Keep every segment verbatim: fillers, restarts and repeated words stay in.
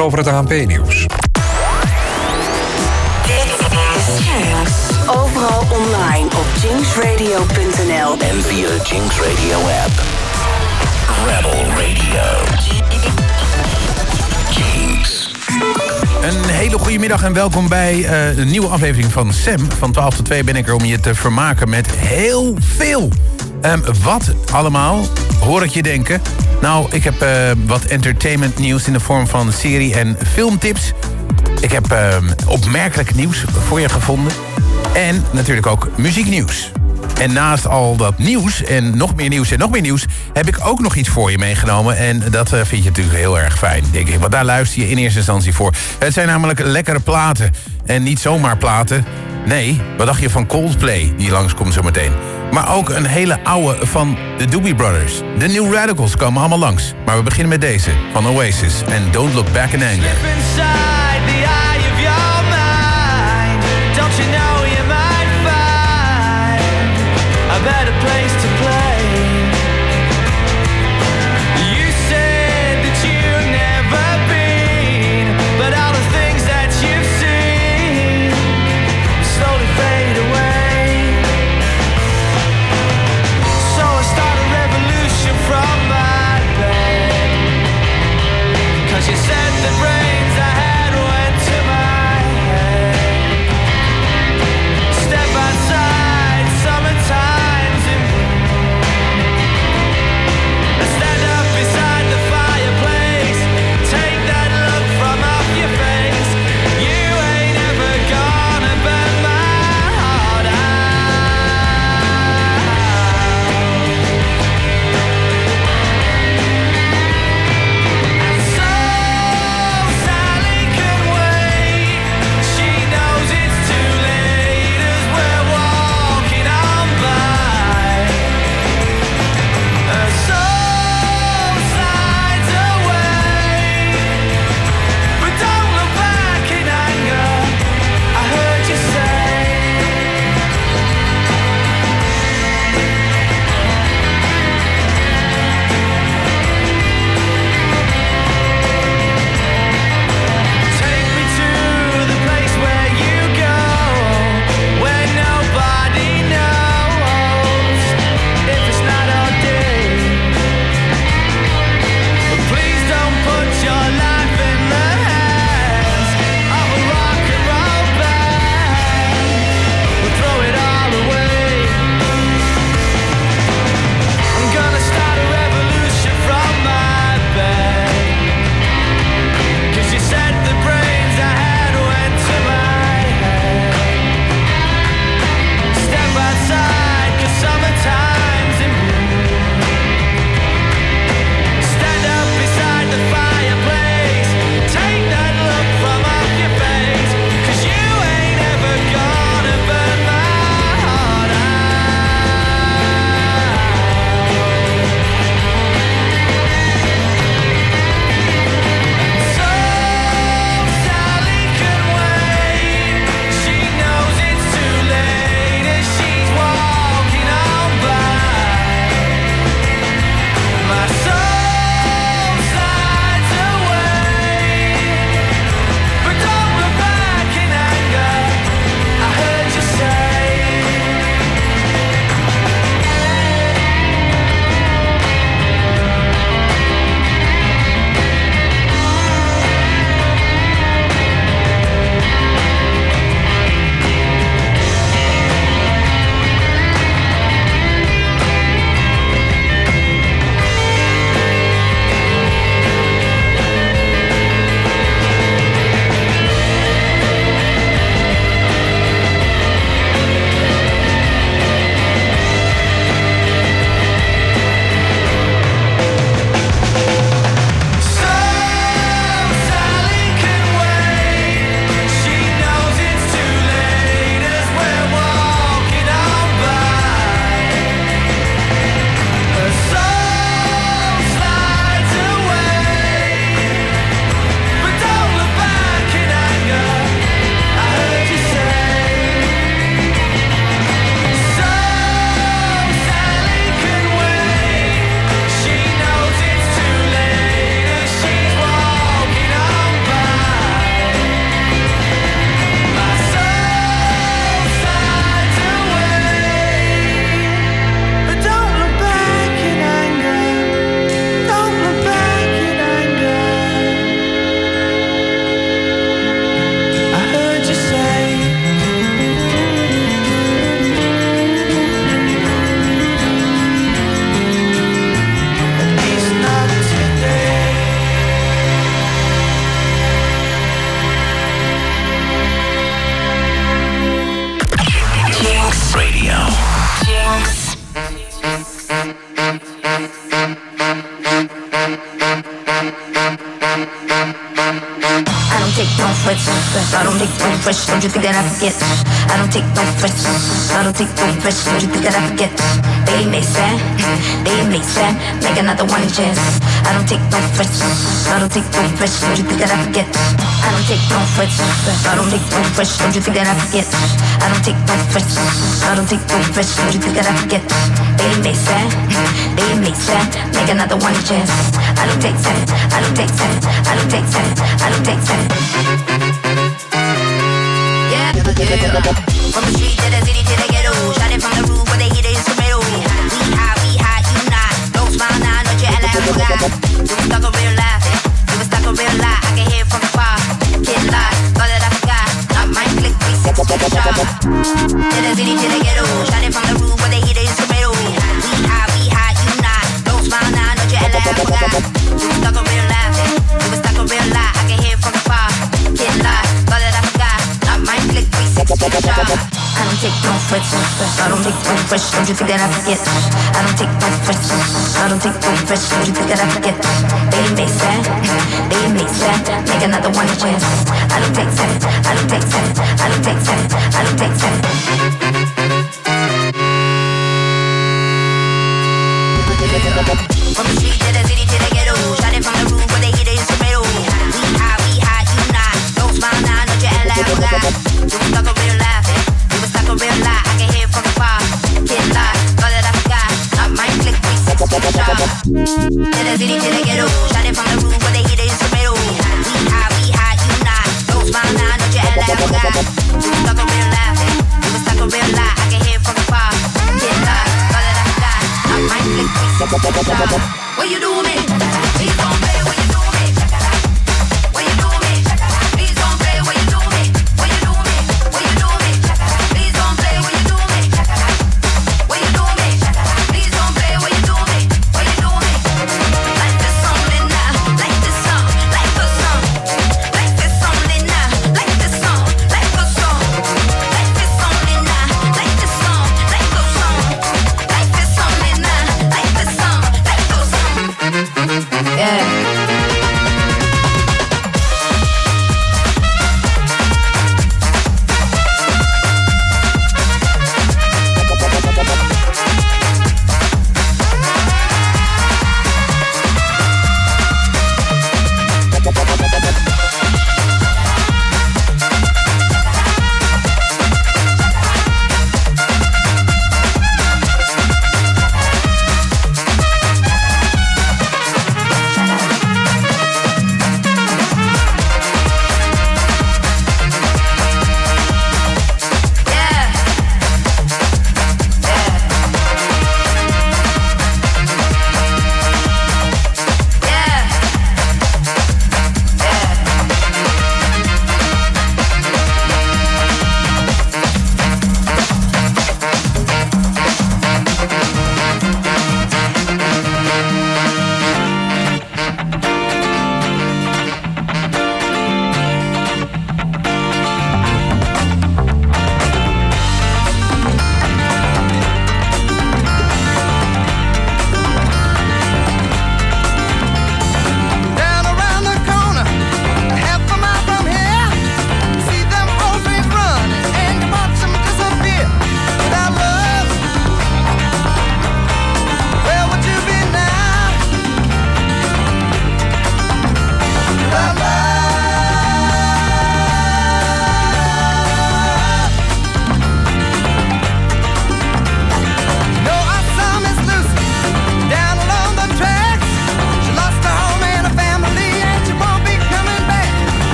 over het A N P-nieuws. Overal online op jinx radio punt n l en via de Jinx Radio app. Rebel Radio. Jinx. Een hele goede middag en welkom bij uh, een nieuwe aflevering van Sam. Van twaalf tot twee ben ik er om je te vermaken met heel veel. Um, wat allemaal, hoor ik je denken? Nou, ik heb uh, wat entertainment nieuws in de vorm van serie- en filmtips. Ik heb uh, opmerkelijk nieuws voor je gevonden. En natuurlijk ook muzieknieuws. En naast al dat nieuws en nog meer nieuws en nog meer nieuws... heb ik ook nog iets voor je meegenomen. En dat uh, vind je natuurlijk heel erg fijn, denk ik. Want daar luister je in eerste instantie voor. Het zijn namelijk lekkere platen. En niet zomaar platen. Nee, wat dacht je van Coldplay, die langskomt zo meteen. Maar ook een hele oude van de Doobie Brothers. De New Radicals komen allemaal langs. Maar we beginnen met deze, van Oasis. En Don't Look Back in Anger. A better place to play. You said that you've never been, but all the things that you've seen slowly fade away. So I start a revolution from my bed, 'cause you said the brains I had went to my head. Step outside, summertime I don't take no threats. I don't take no threats. Don't you think that I forget? I don't take no threats. I don't take no threats. Don't you think that I forget? They make sad. They make sad. Make another one chance. I don't take no threats. I don't take no threats. Don't you think that I forget? I don't take no threats. I don't take no threats. Don't you think that I forget? I don't take no threats. I don't take no threats. Don't you think that I forget? They make sad. They make sad. Make another one chance. I don't take that. I don't take that. I don't take that. I don't take that. Yeah, yeah. From the street to the city to the ghetto, shot it from the roof where they hear the instrumental. We high, we high, you not. Don't smile now, don't you act like you got. You was stuck in real life, you was stuck in real life. I can hear it from afar. Can't lie, all that I forgot. Not my click, three six to the shop. To the city to the ghetto, shot it from the roof where they hear the instrumental. We high, we high, you not. Don't smile now, don't you act like you got. You was stuck in real life, you was stuck in real life. I can hear it from afar. Can't lie, all that I forgot. Not my click, three six to the shop. I don't take no threats. I don't take no threats. Don't you think that I forget? I don't take no threats. I don't take no threats. Don't you think that I forget? They make sad. They make sad. Make another one chance. I don't take that. I don't take that. I don't take that. I don't take that. From the street to the city to the ghetto, shot it from the roof where they hear the instrumental. We high, we high, you not. Don't smile now, don't you act like you got. You was stuck in real life, you was stuck in real life. I can hear it from afar. Can't lie, all that I forgot. Not my click, three six to the shop. To the city to the ghetto, shot it from the roof where they hear the instrumental. We high, we high, you not. Don't smile now, don't you act like you got. You was stuck in real life, you was stuck in real life. I can hear it from afar. Can't lie, all that I forgot. Not my click, three six to the shop. What you do, man? Please don't play with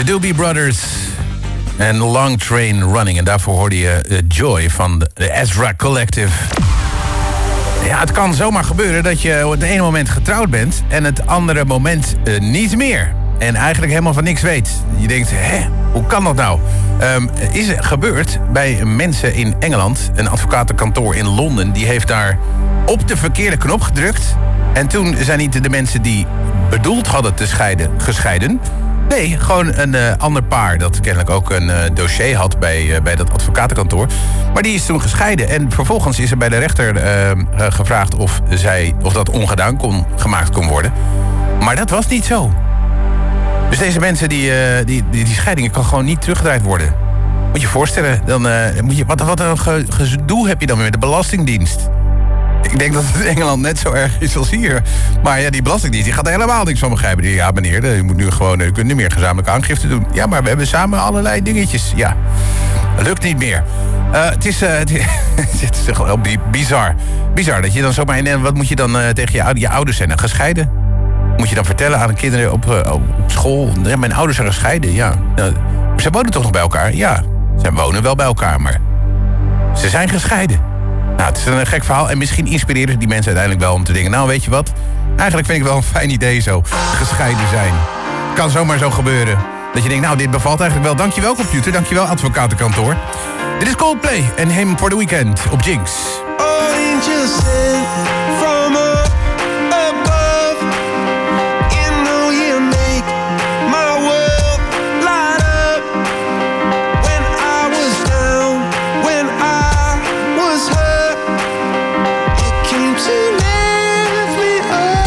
De Doobie Brothers en Long Train Running. En daarvoor hoorde je uh, Joy van de, de Ezra Collective. Ja, het kan zomaar gebeuren dat je op het ene moment getrouwd bent en het andere moment uh, niet meer. En eigenlijk helemaal van niks weet. Je denkt, hè, hoe kan dat nou? Um, is het gebeurd bij mensen in Engeland. Een advocatenkantoor in Londen, die heeft daar op de verkeerde knop gedrukt. En toen zijn niet de mensen die bedoeld hadden te scheiden, gescheiden. Nee, gewoon een uh, ander paar dat kennelijk ook een uh, dossier had bij, uh, bij dat advocatenkantoor. Maar die is toen gescheiden. En vervolgens is er bij de rechter uh, uh, gevraagd of, zij, of dat ongedaan kon, gemaakt kon worden. Maar dat was niet zo. Dus deze mensen, die, uh, die, die, die scheidingen kan gewoon niet teruggedraaid worden. Moet je je voorstellen, dan, uh, moet je, wat, wat een ge, gedoe heb je dan weer met de Belastingdienst. Ik denk dat het in Engeland net zo erg is als hier. Maar ja, die Belastingdienst die gaat er helemaal niks van begrijpen. Die, ja, meneer, je moet nu gewoon, je kunt niet meer gezamenlijke aangifte doen. Ja, maar we hebben samen allerlei dingetjes. Ja, dat lukt niet meer. Uh, het is, uh, het is gewoon bizar. Bizar dat je dan zomaar in. Wat moet je dan uh, tegen je, je ouders zijn? Nou, gescheiden? Moet je dan vertellen aan de kinderen op, uh, op school? Ja, mijn ouders zijn gescheiden, ja. Uh, ze wonen toch nog bij elkaar? Ja, ze wonen wel bij elkaar, maar ze zijn gescheiden. Nou, het is een gek verhaal en misschien inspireren die mensen uiteindelijk wel om te denken, nou, weet je wat? Eigenlijk vind ik wel een fijn idee zo, gescheiden zijn. Kan zomaar zo gebeuren. Dat je denkt, nou, dit bevalt eigenlijk wel. Dankjewel, computer. Dankjewel, advocatenkantoor. Dit is Coldplay en Him for the Weekend op Jinx. Angels sent from up above. You know you make my world light up. When I was down, when I was hurt, you came to lift me up.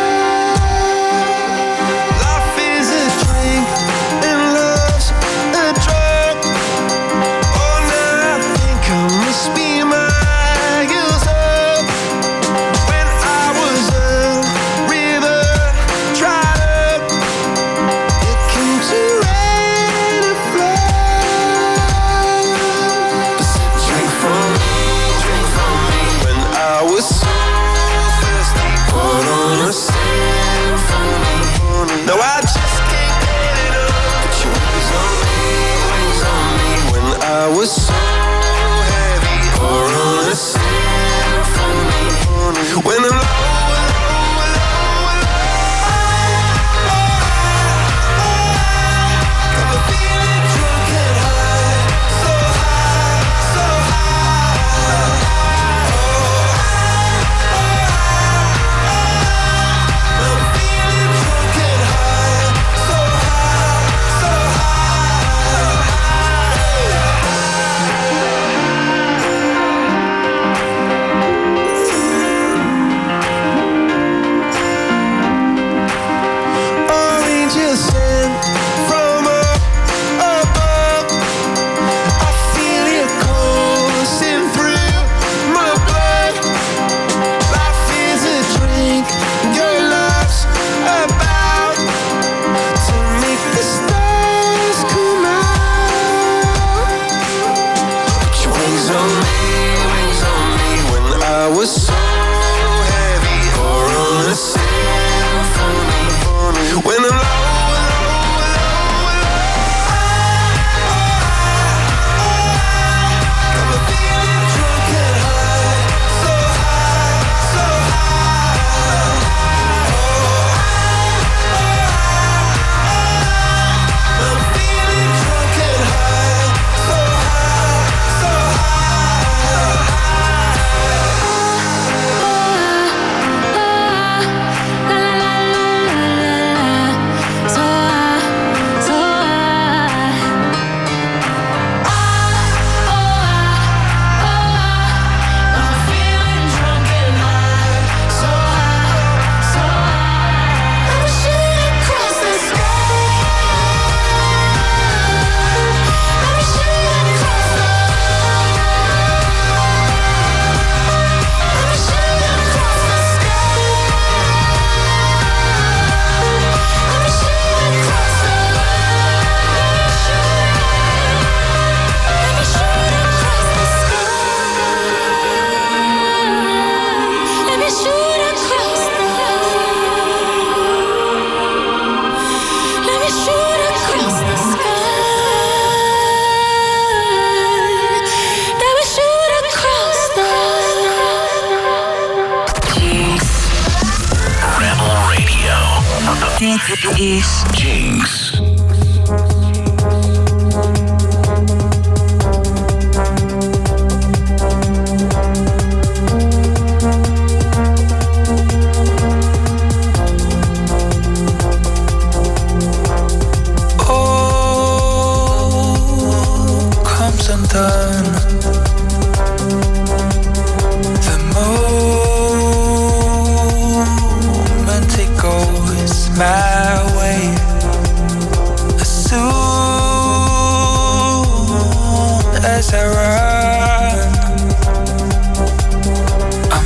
Life is a drink and love's a drug. Oh, now I think I must be my girl's up. When Dit is Jinx. Undone. The moment it goes my way, as soon as I run, I'm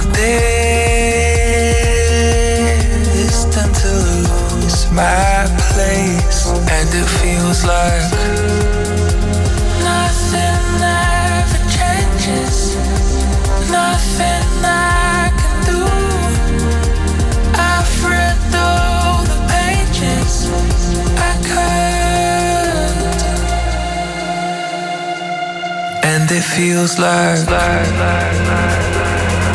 destined to lose my place, and it feels like nothing I can do. I've read all the pages I could, and it feels like, like, like, like, like.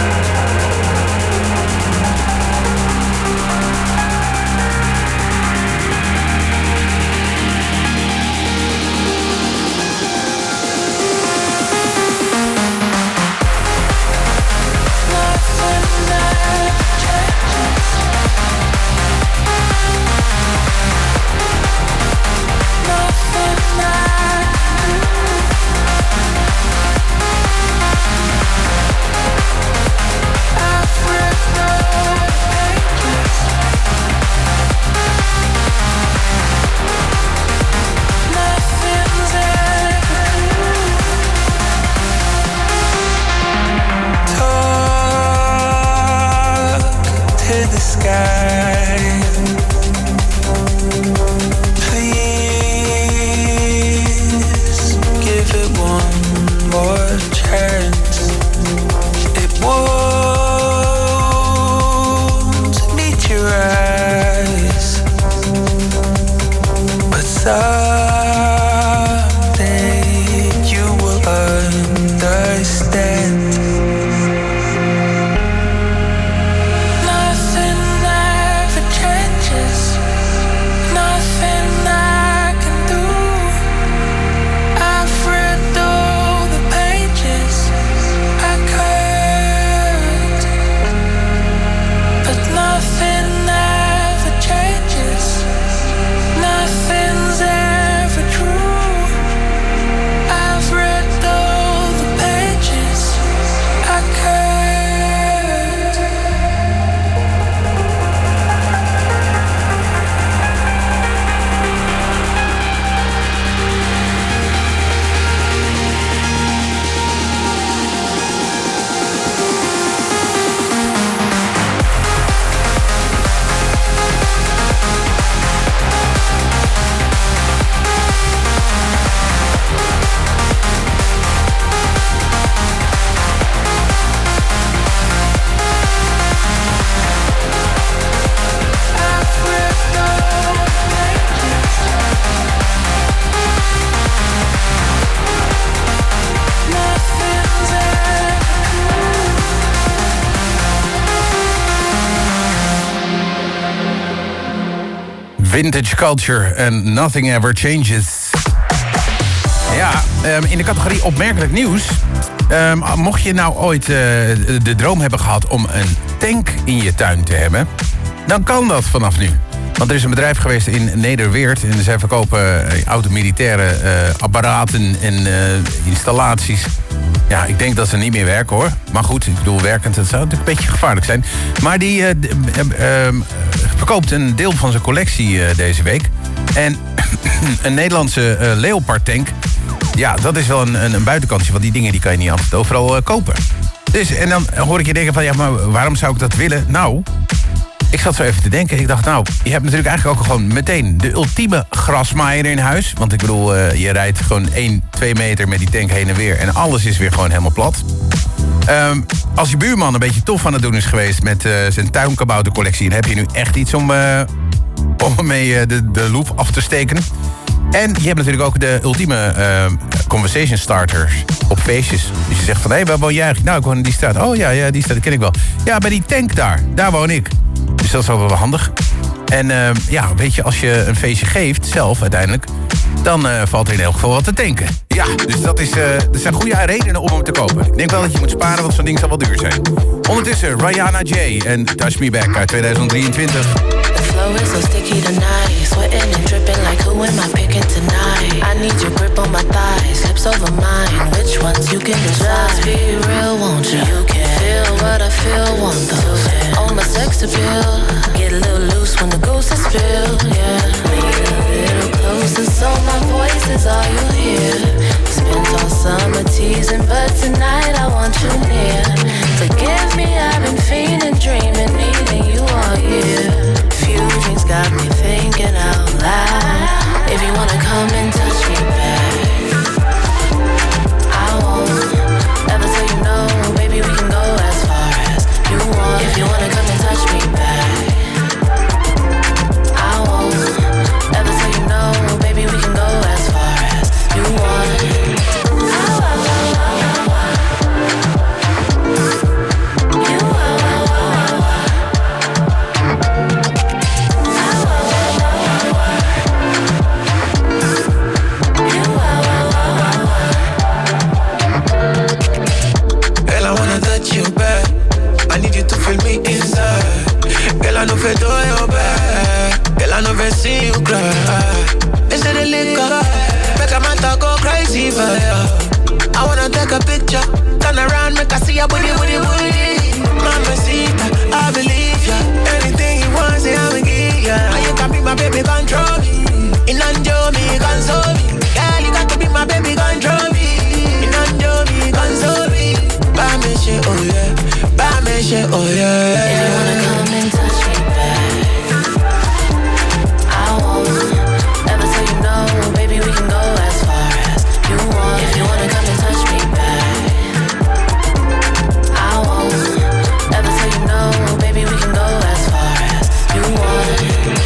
Vintage Culture and Nothing Ever Changes. Ja, um, in de categorie opmerkelijk nieuws. Um, mocht je nou ooit uh, de droom hebben gehad om een tank in je tuin te hebben, dan kan dat vanaf nu. Want er is een bedrijf geweest in Nederweert en zij verkopen uh, automilitaire uh, apparaten en uh, installaties. Ja, ik denk dat ze niet meer werken, hoor. Maar goed, ik bedoel, werkend, dat zou natuurlijk een beetje gevaarlijk zijn. Maar die uh, d- uh, uh, verkoopt een deel van zijn collectie uh, deze week. En een Nederlandse uh, Leopard tank, ja, dat is wel een, een, een buitenkantje. Want die dingen die kan je niet altijd overal uh, kopen. Dus, en dan hoor ik je denken van, ja, maar waarom zou ik dat willen? Nou, ik zat zo even te denken. Ik dacht, nou, je hebt natuurlijk eigenlijk ook gewoon meteen de ultieme grasmaaier in huis. Want ik bedoel, uh, je rijdt gewoon één, twee meter met die tank heen en weer. En alles is weer gewoon helemaal plat. Um, als je buurman een beetje tof aan het doen is geweest met uh, zijn tuinkaboutercollectie, dan heb je nu echt iets om, uh, om mee uh, de, de loop af te steken. En je hebt natuurlijk ook de ultieme uh, conversation starters op feestjes. Dus je zegt van, hé, hey, waar woon jij eigenlijk? Nou, ik woon in die straat. Oh ja, ja, die straat, die ken ik wel. Ja, bij die tank daar, daar woon ik. Dus dat is wel wel handig. En uh, ja, weet je, als je een feestje geeft, zelf uiteindelijk... dan uh, valt er in elk geval wat te tanken. Ja, dus dat, is, uh, dat zijn goede redenen om hem te kopen. Ik denk wel dat je moet sparen, want zo'n ding zal wel duur zijn. Ondertussen Rihanna J en Touch Me Back uit tweeduizend drieëntwintig. The flow is so sticky tonight, sweating and dripping like who am I picking tonight? I need your grip on my thighs, hips over mine, which ones you can decide? Just be real, won't you? You can feel what I feel, want those on my sex appeal. Get a little loose when the goose is spilled, yeah. Lean a little closer so my voice is all you hear. Spent all summer teasing, but tonight I want you near. Forgive me, I've been fiending, dreaming, needing you all year. Few drinks got me thinking out loud. If you wanna come and touch me back, I won't ever tell you no, baby, we can go as far as you want. If you wanna come and touch me back, I won't ever tell you no, baby, we can go as far as you want. I know if do your bad, girl, I know if see you cry. Instead of liquor, make a man talk go crazy for you. I wanna take a picture, turn around, make I see your booty, booty, booty. Mamacita, I believe ya. Anything you want, say I'ma give ya. And you can be my baby, control me. In enjoy me, console me. Girl, you got to be my baby, control me. In enjoy me, console me. Buy me shit, oh yeah. Buy me shit, oh yeah. If you wanna come and touch me back, I won't ever tell you no, baby, we can go as far as you want. If you wanna come and touch me back, I won't ever tell you no, baby, we can go as far as you want.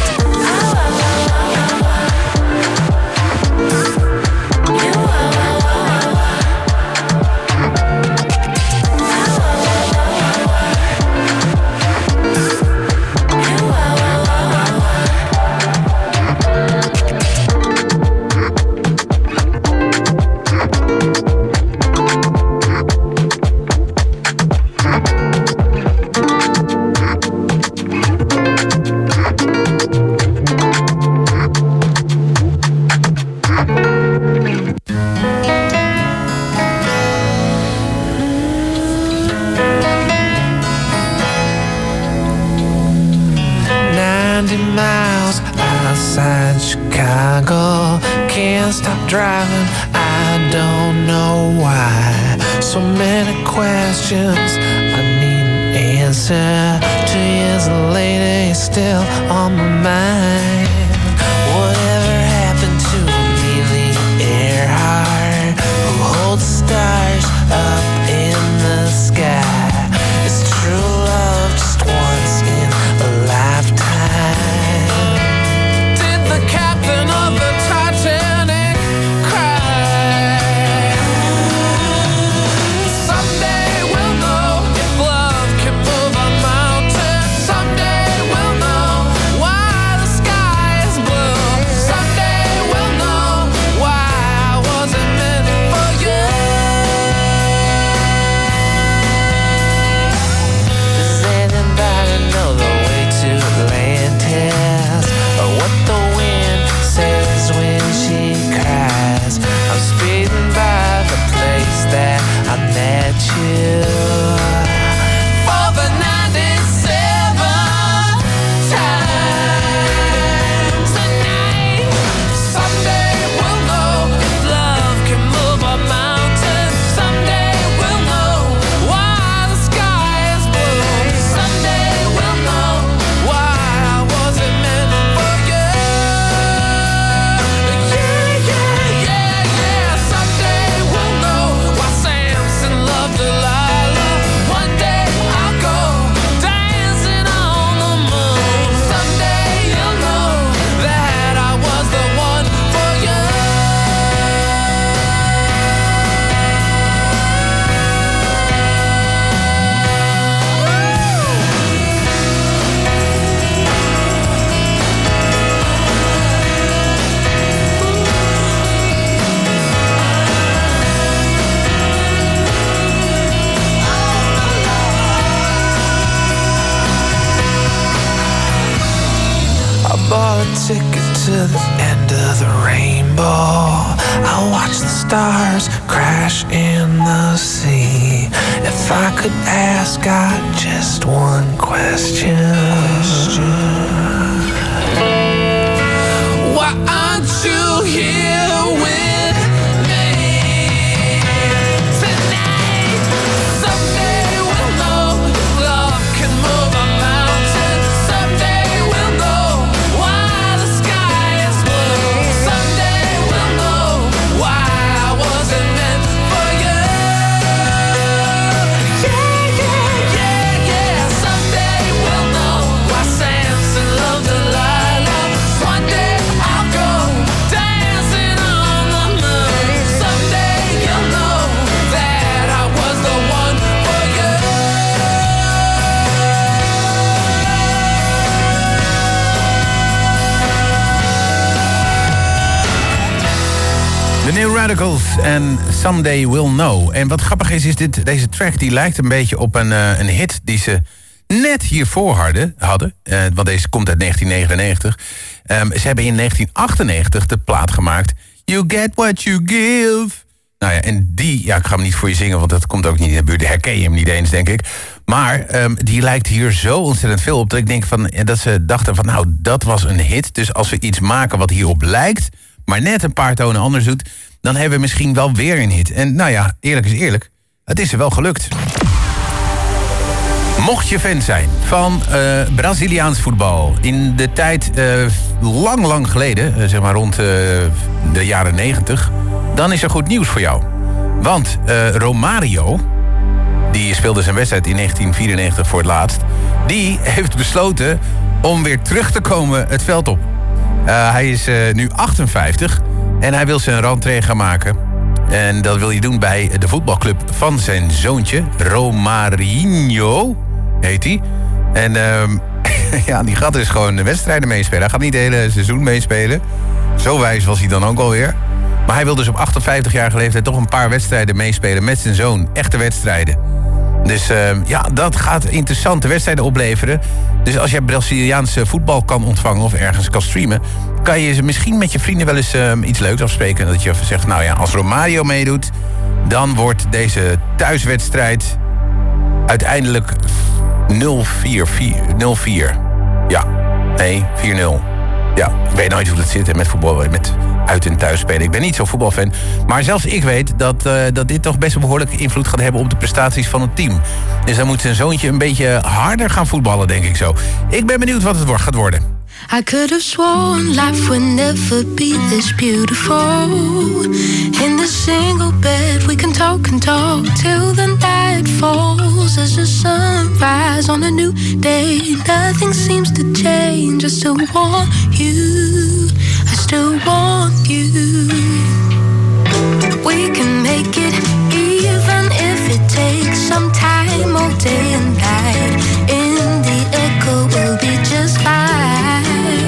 Miles outside Chicago, can't stop driving, I don't know why. So many questions, I need an answer. Two years later, you're still on my mind. Whatever happened to Amelia Earhart, who holds the stars up in the sky? It's true love just once in a lifetime. Did the captain of the Titanic cry? Someday we'll know if love can move a mountain. Someday we'll know why the sky fall. I'll watch the stars crash in the sea. If I could ask God just one question, why aren't you here with me tonight? Someday we'll know love can move a mountain. Someday we'll know why the sky is blue. Someday we'll know why I wasn't meant for you. Yeah, yeah, yeah, yeah. Someday we'll know why Samson loved Delilah. One day I'll go dancing on the moon. Someday you'll know that I was the one for you. De New Radicals en Someday We'll Know. En wat grappig is, is dit, deze track die lijkt een beetje op een, uh, een hit die ze net hiervoor hadden. hadden uh, want deze komt uit negentien negenennegentig. Um, ze hebben in negentien achtennegentig de plaat gemaakt You Get What You Give. Nou ja, en die, ja, ik ga hem niet voor je zingen, want dat komt ook niet in de buurt. Herken je hem niet eens, denk ik. Maar um, die lijkt hier zo ontzettend veel op dat ik denk van, dat ze dachten van, nou, dat was een hit. Dus als we iets maken wat hierop lijkt, maar net een paar tonen anders doet, dan hebben we misschien wel weer een hit. En nou ja, eerlijk is eerlijk, het is er wel gelukt. Mocht je fan zijn van uh, Braziliaans voetbal in de tijd uh, lang, lang geleden, uh, zeg maar rond uh, de jaren negentig, dan is er goed nieuws voor jou. Want uh, Romario, die speelde zijn wedstrijd in negentien vierennegentig voor het laatst, die heeft besloten om weer terug te komen het veld op. Uh, hij is uh, nu achtenvijftig en hij wil zijn rentree gaan maken. En dat wil hij doen bij de voetbalclub van zijn zoontje, Romarinho heet hij. En uh, ja, die gaat dus gewoon de wedstrijden meespelen. Hij gaat niet het hele seizoen meespelen. Zo wijs was hij dan ook alweer. Maar hij wil dus op achtenvijftigjarige leeftijd toch een paar wedstrijden meespelen met zijn zoon. Echte wedstrijden. Dus uh, ja, dat gaat interessante wedstrijden opleveren. Dus als jij Braziliaanse voetbal kan ontvangen of ergens kan streamen, kan je misschien met je vrienden wel eens uh, iets leuks afspreken. Dat je zegt, nou ja, als Romario meedoet, dan wordt deze thuiswedstrijd uiteindelijk nul vier. Ja, nee, vier nul. Ja, ik weet nooit hoe dat zit hè, met voetbal, met uit- en thuis spelen. Ik ben niet zo'n voetbalfan. Maar zelfs ik weet dat, uh, dat dit toch best een behoorlijke invloed gaat hebben op de prestaties van het team. Dus dan moet zijn zoontje een beetje harder gaan voetballen, denk ik zo. Ik ben benieuwd wat het gaat worden. I could have sworn life would never be this beautiful. In the single bed we can talk and talk till the night falls. As the sunrise on a new day, nothing seems to change. I still want you, I still want you. We can make it even if it takes some time all day and night. In the echo we'll be just fine.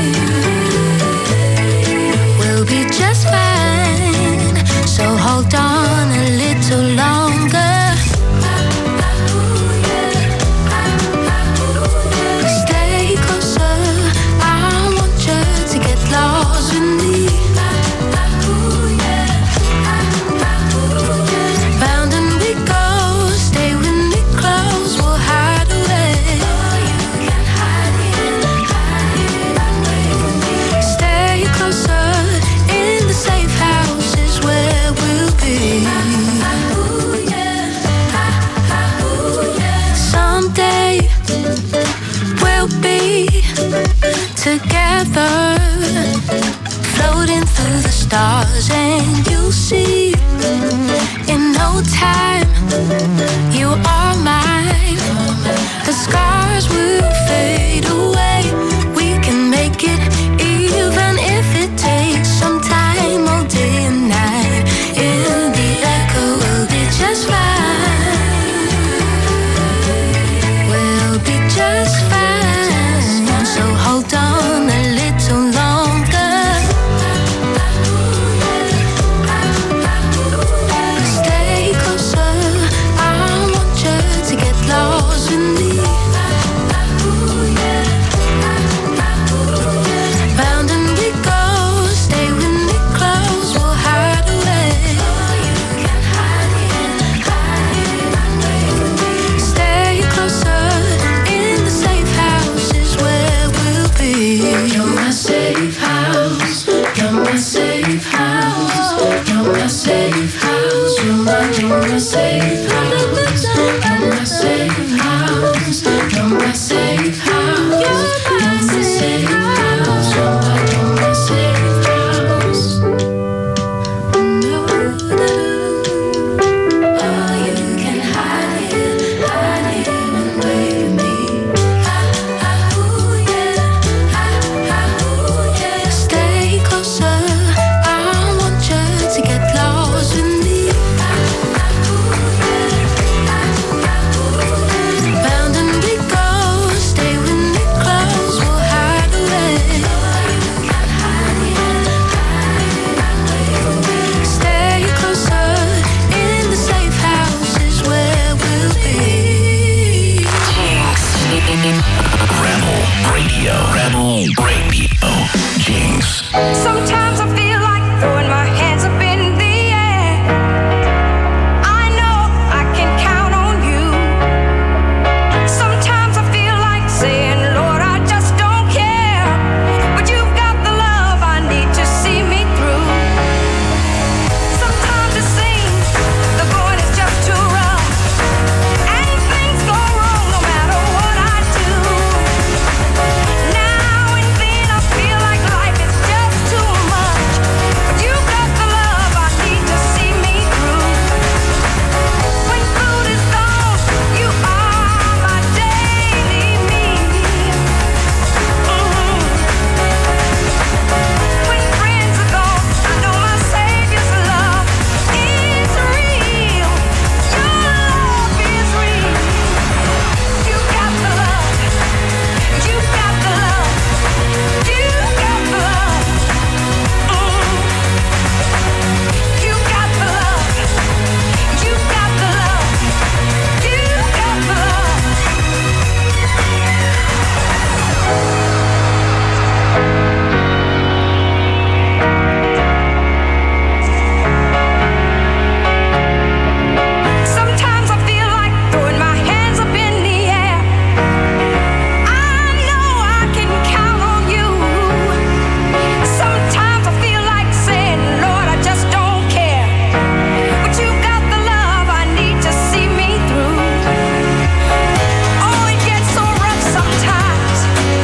We'll be just fine. So hold on a little longer. Stay closer. I want you to get lost with me. Round and we go. Stay with me close. We'll hide away. Stay closer. In the safe house is where we'll be. Someday we'll be together, floating through the stars, and you'll see in no time you are mine. The scars will fade away. We can make it even if it takes some time all day and night. In the echo we'll be just fine. We'll be just fine. So hold on a little longer. Stay closer. safe house. You're my safe house. You're my, you're my safe house. You're my safe house. You're my safe house. You're my safe house. You're my, you're my safe house. Oh, you can hide here, hide here and wait with me. Ah, ah, ooh, yeah. Ah, ah, ooh, yeah. Stay closer. I want you to get lost with me. Ah, ah, ooh, yeah. Ah, ah, ooh, yeah. Round and we go. Stay with me close. We'll hide away. Oh, you can hide here, hide here and wait with me. Stay closer. In the safe house is where we'll be. Rebel Radio. Rebel Radio. Jinx. Sometimes I feel like throwing my hands up in the air. I know I can count on you. Sometimes I feel like saying, Lord, I just don't care. But you've got the love I need to see me through. Sometimes it seems the going is just too rough, and things go wrong no matter what I do. Now and then I feel like life is just too much, but you've got the love I need to see me through. When food is gone, you are my daily meal. Mhm. When friends are gone, I know my Savior's love is real. Your love is real. You got the love. You got the love. You got the love. Mm. You got the love. You got the love. You got the love. Sometimes I feel like throwing my hands up in the air. I know I can count on you. Sometimes I feel like saying, Lord, I just don't care. But you've got the love I need to see me through. Oh, it gets so rough sometimes.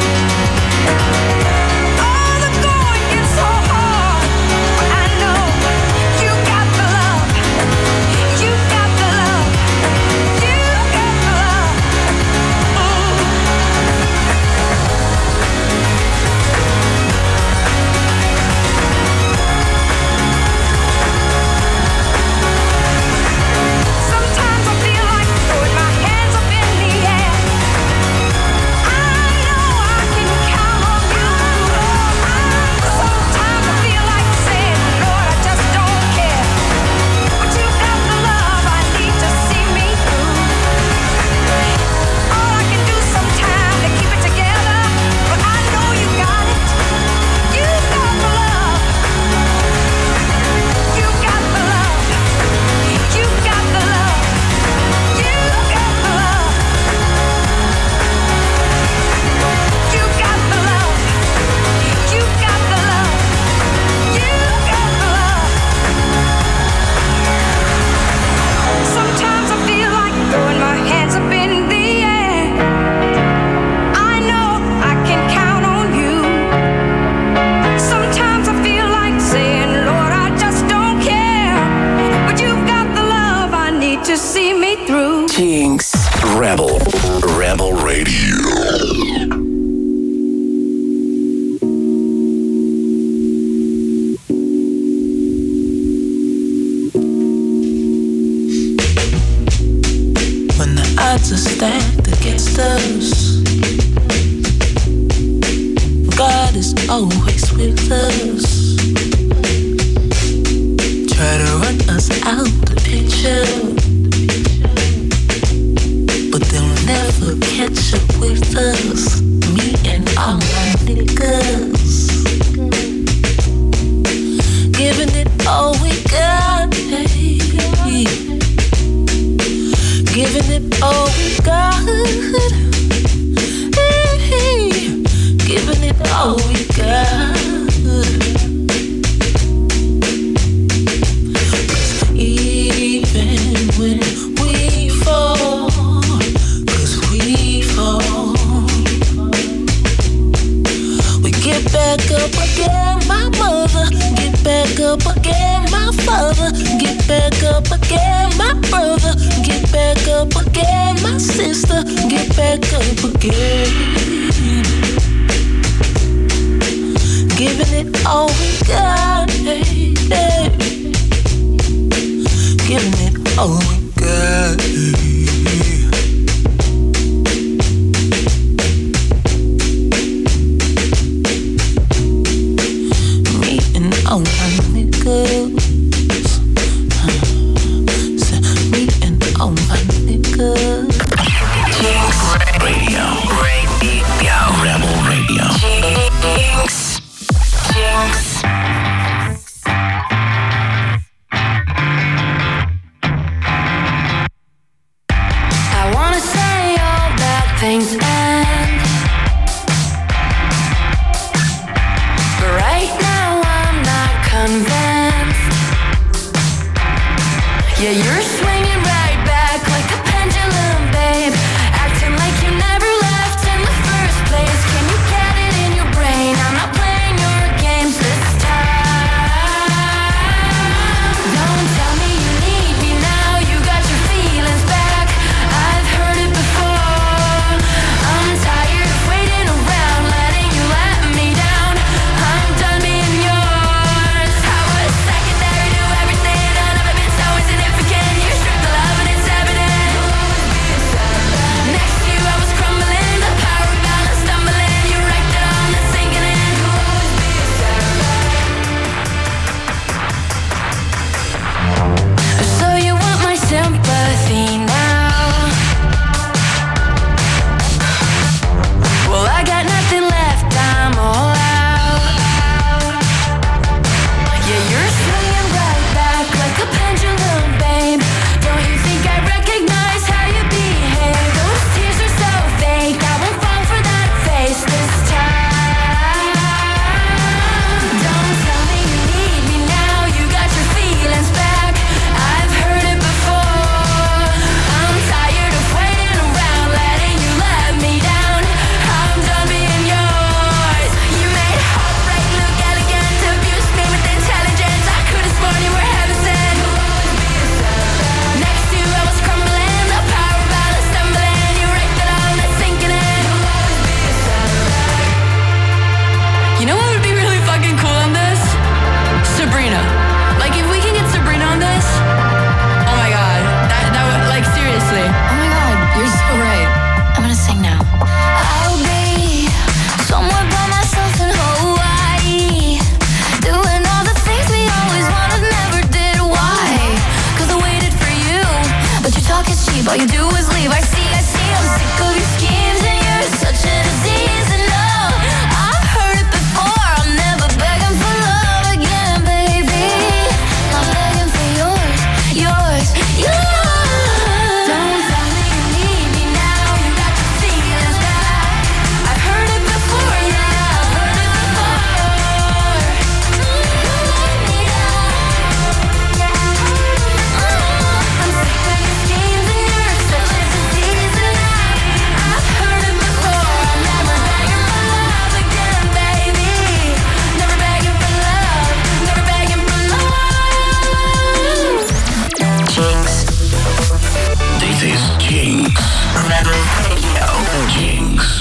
Oh, the going gets so hard. But I know you got the love. You got the love. You got the love. Sometimes I feel like throwing my hands up in the air. I know I can count on you. Sometimes I feel like saying, Lord, I just don't care. But you got the love I need to see me through. All I can do sometimes to keep it together, but I know you got it. You got the love. You got the love. You got the love. You got the love. You got the love. You got the love. You got the love. Sometimes I feel like throwing my hands up in the air. I know I can count on you. Sometimes I feel like saying, Lord, I just don't care. But you've got the love I need to see me through. Jinx. Rebel. Rebel Radio. When the odds are stacked against us, God is always with us. Try to run us out the picture, but they'll never catch up with us. Me and all my niggas, giving it all we got, baby. Giving it all we got. Hey, giving it all we got. up again, my father. Get back up again, my brother. Get back up again, my sister. Get back up again. Giving it all we got, hey, hey. Giving it all we got. Me and all my niggas. Me and all my niggas. Jinx Radio. Radio. Rebel Radio. Jinx. Jinx. I wanna say all bad things end, but right now I'm not convinced. Yeah, you're swinging right back like a pendulum, babe, acting like you never left in the first place. Can you get it in your brain? I'm not playing your games this time. Don't tell me you need me now, you got your feelings back. I've heard it before. I'm tired of waiting around, letting you let me down. I'm done being yours. I was secondary to everything, I've never been so insignificant. You stripped the love and it's evident. Next to you I was crumbling, the power of balance stumbling. You wrecked it all, it's sinking in. So you want my sympathy now? Well, I got nothing left, I'm all out. Yeah, you're swinging right back like a pendulum, babe. Don't you think I recognize how you behave? Those tears are so fake, I won't fall for that face this time. Don't tell me you need me now, you got your feelings back. I've heard it before. I'm tired of waiting around, letting you let me down. I'm done being yours. You made heartbreak look elegant, abused me with intelligence. I could have sworn you were heaven sent. Next to you I was crumbling, the power of balance stumbling. You wrecked it all, it's sinking in. You know what would be really fucking cool on this? Sabrina. Like if we can get Sabrina on this, oh my god, that that would, like, seriously. Oh my god, you're so right. I'm gonna sing now. I'll be somewhere by myself in Hawaii, doing all the things we always wanted, never did. Why? Cause I waited for you, but your talk is cheap, all you do is leave. I see, I see, I'm sick of your schemes, and you're such a disease. And no, I've heard it before, I'm never begging for love again, baby. I'm begging for yours, yours, yours. Don't tell me you need me now, you got your feelings back. I've heard it before, yeah, I've heard it before. You let me down. I'm sick of your schemes, and you're such a disease. And I've heard it before, I'm never begging for love again, baby. Never begging for love, never begging for love. Jinx. This is Jinx. Rebel Radio. Jinx.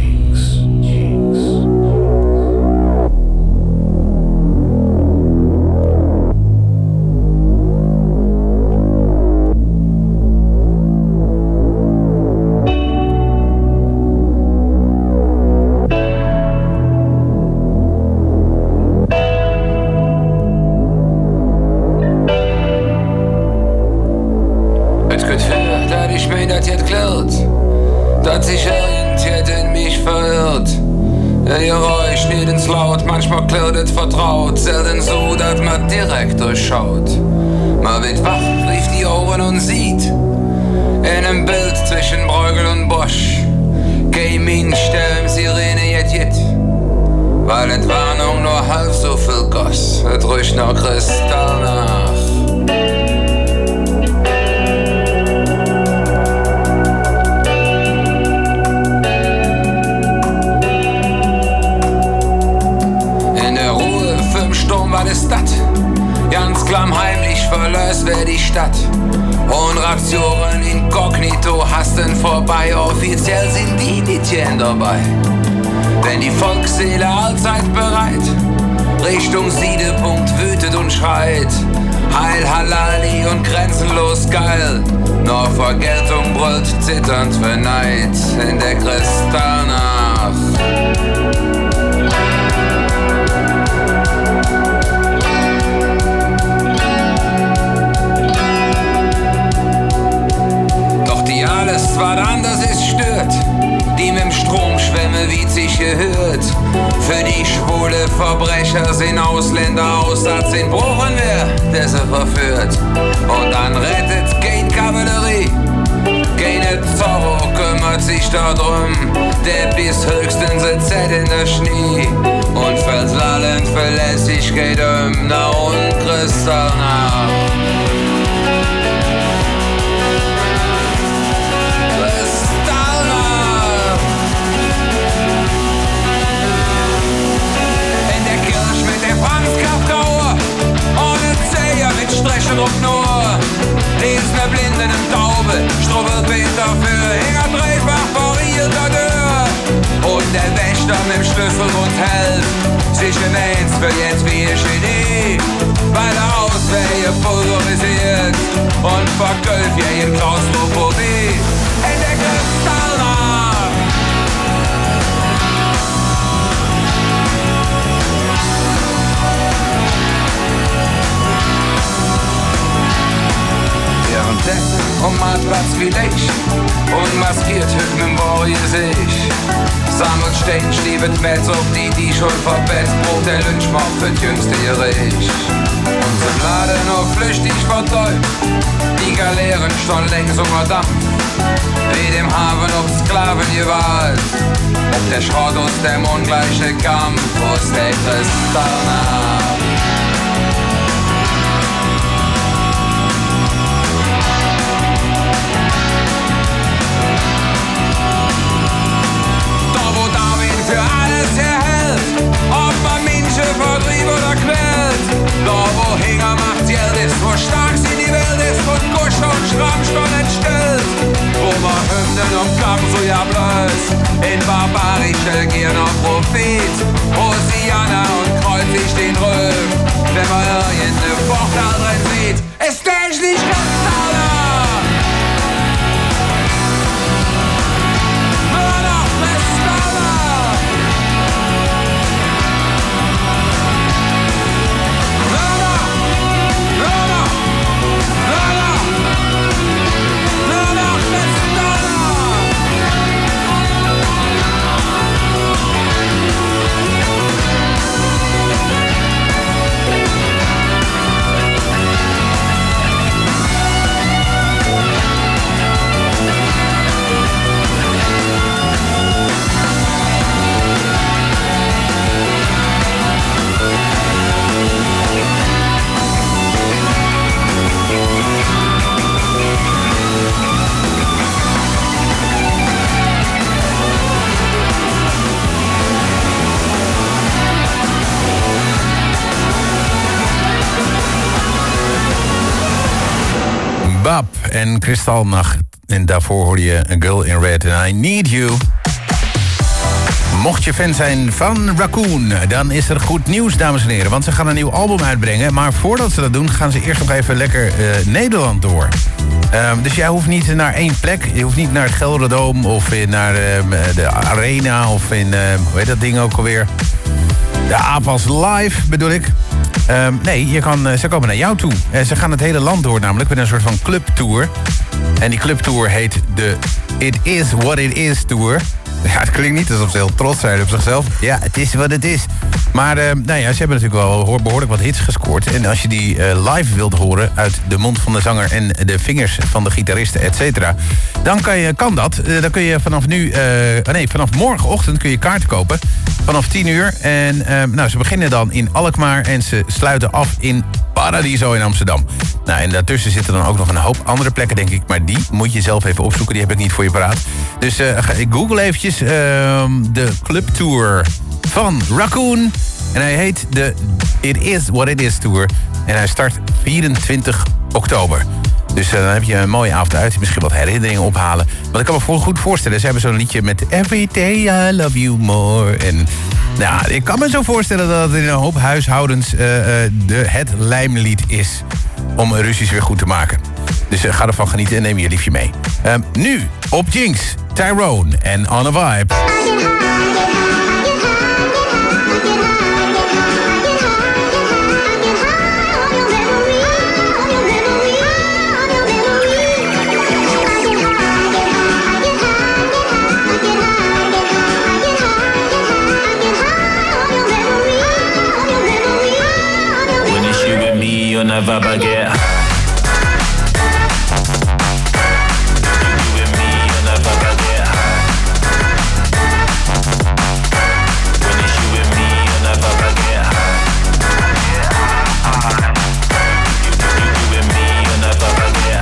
Het goed für, dat ich mein, dat het klärt, dat sich irgendjemand in mich verirrt. Ihr Geräusch nicht ins Laut, manchmal klärt es vertraut, selten so, dass man direkt durchschaut. Man wird wach, rief die Ohren und sieht, in einem Bild zwischen Bruegel und Bosch, Gaming, Stern, Sirene, jet, jet. Weil Entwarnung nur halb so viel goss, es riecht noch Kristall nach. In der Ruhe fünf Sturm war das dat, klammheimlich verlöst wer die Stadt. Und Raktionen inkognito hasten vorbei, offiziell sind die Nitien dabei. Wenn die Volksseele allzeit bereit Richtung Siedepunkt wütet und schreit, Heil Halali und grenzenlos geil, nur Vergeltung brüllt zitternd für Neid in der Kristallnacht. Doch die alles was anders ist stört, die mit dem Strom schwemme wie sich gehört. Für die schwule Verbrecher sind Ausländer Aussatz in Bruchen wer, der sie verführt. Und dann rettet kein Kavallerie, keine Zorro kümmert sich darum. Der bis höchstens ein Z in der Schnee und fällt lallend Verlässlichkeit um nach und Kristallnacht. Franz-Kafkauer, ohne Zeher mit Strechen und nur. Lesen der Blinden im Taube, Strubbelpeter für Hänger dreifach vor ihrer Tür. Und der Wächter mit dem Schlüsselbund helft sich im Eins für jetzt wie ihr Genie, weil er Auswege pulverisiert und verkölft ja in Klaustrophobie in der Kristallnacht. Währenddessen um Marktplatz wie ich und maskiert hüpfen im Warrior sich. Sammelt stehen, stiebet Metz auf die, die schon verbetzt, Brot der Lynchmob für jüngste Gericht. Und zum Laden nur flüchtig vertäubt, die Galeeren schon längst unter Dampf. Wie dem Hafen ob Sklaven gewalt, ob der Schrott aus dem ungleiche Kampf aus der Kristallnacht. Für alles erhält, ob man Menschen vertrieb oder quält. Da wo Hinger macht Geld ist, wo stark sie die Welt ist und Kusch und Schramm schon entstellt. Wo man Hymnen und Kampf so ja bloß in barbarische Gier noch Profit. Hosianna und kreuz sich den Rücken, wenn man irgendeine Vorteil drin sieht. Ist der nicht ganz sauer. Bab en Kristallnacht. En daarvoor hoorde je A Girl in Red en I Need You. Mocht je fan zijn van Raccoon, dan is er goed nieuws, dames en heren. Want ze gaan een nieuw album uitbrengen. Maar voordat ze dat doen, gaan ze eerst nog even lekker uh, Nederland door. Uh, dus jij hoeft niet naar één plek. Je hoeft niet naar het Gelderdoom of in, naar uh, de Arena of in, uh, hoe heet dat ding ook alweer? De APAS Live bedoel ik. Um, nee, je kan, uh, ze komen naar jou toe. Uh, ze gaan het hele land door namelijk met een soort van clubtour. En die clubtour heet de It Is What It Is Tour. Ja, het klinkt niet alsof ze heel trots zijn op zichzelf. Ja, het is wat het is. Maar uh, nou ja, ze hebben natuurlijk wel behoorlijk wat hits gescoord. En als je die uh, live wilt horen uit de mond van de zanger en de vingers van de gitaristen, et cetera, dan kan, je, kan dat. Uh, dan kun je vanaf nu, uh, nee, vanaf morgenochtend kun je kaarten kopen. Vanaf tien uur. En uh, nou, ze beginnen dan in Alkmaar en ze sluiten af in Paradiso in Amsterdam. Nou, en daartussen zitten dan ook nog een hoop andere plekken, denk ik. Maar die moet je zelf even opzoeken. Die heb ik niet voor je paraat. Dus uh, google eventjes uh, de clubtour van Raccoon. En hij heet de It Is What It Is Tour. En hij start vierentwintig oktober. Dus uh, dan heb je een mooie avond uit. Misschien wat herinneringen ophalen. Want ik kan me voor goed voorstellen. Ze hebben zo'n liedje met Every Day I Love You More. En nou, ik kan me zo voorstellen dat het in een hoop huishoudens uh, uh, de, het lijmlied is. Om ruzies weer goed te maken. Dus uh, ga ervan genieten en neem je liefje mee. Uh, nu op Jinx, Tyrone en On A Vibe. On a vibe I get high. You with me on a vibe I get high. When it's you with me on a vibe I get high. You, you, you with me on a vibe I get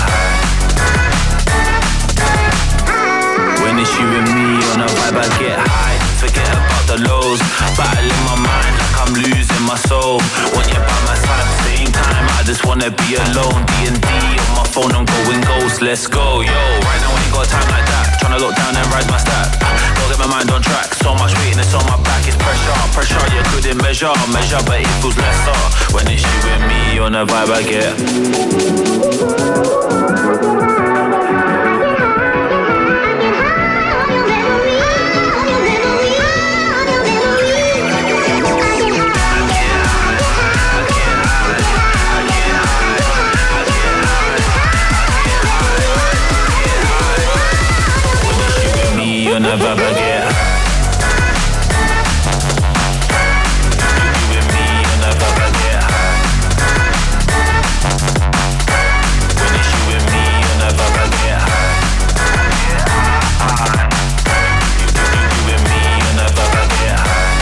high. When it's you and me on a vibe I get high. Forget about the lows, battle in my mind like I'm losing my soul. When you're by my side, same time, I just wanna be alone. D and D on my phone, I'm going ghost. Let's go, yo. Right now, I ain't got time like that. Tryna look down and ride my stack. Gotta get my mind on track. So much weight and it's on my back. It's pressure, pressure. You couldn't measure, measure, but it feels lesser. When it's you and me on a vibe I get. On a vibe I get high. You with me on a vibe I get high. When it's you with me on a vibe I get high. You, you, you with me on a vibe I get high.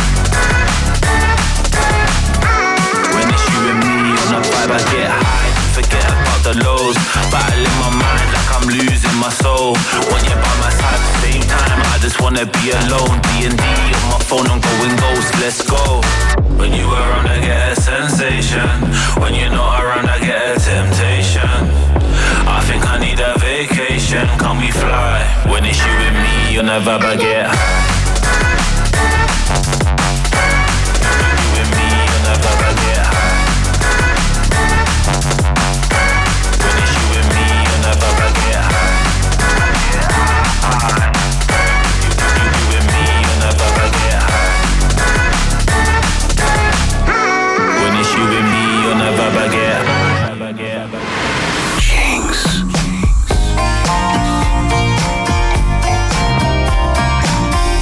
When it's you with me on a vibe I get high. Forget about the lows, battle in my mind like I'm losing my soul. When you're by my side, same time, I just wanna be alone. D and D on my phone, I'm going ghost. Let's go. When you around, I get a sensation. When you're not around, I get a temptation. I think I need a vacation. Can we fly? When it's you and me on a vibe I get high. You and me on a vibe I get high. When it's you and me on a vibe I get high. You, you, you and me on a vibe I get high. When it's you and me on a vibe I get high. Jinx.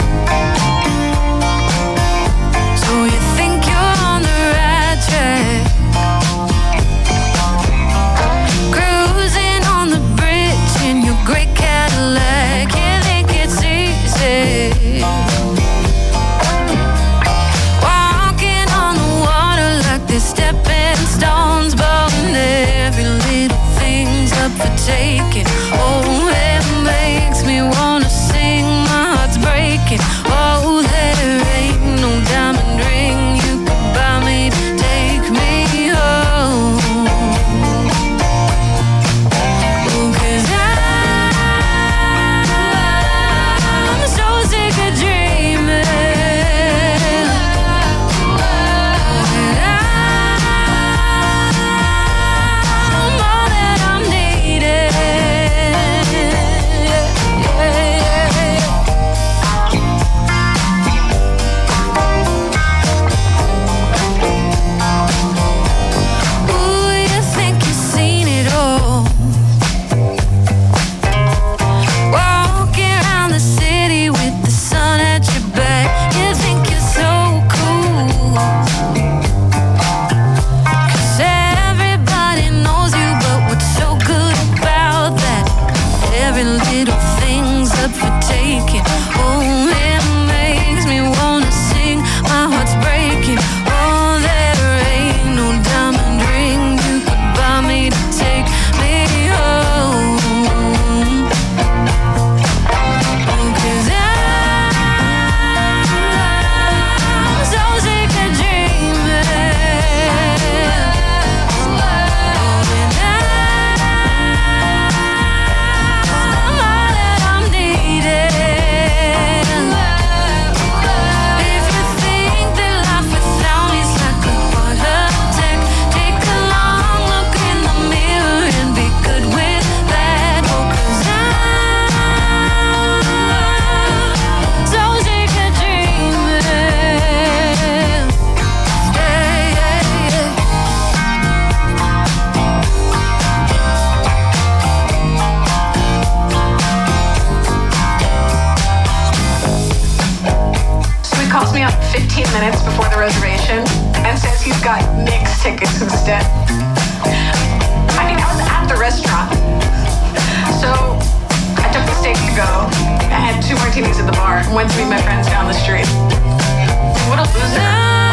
fifteen minutes before the reservation and says he's got Knicks tickets instead. I mean, I was at the restaurant. So I took the steak to go. I had two martinis at the bar and went to meet my friends down the street. What a loser.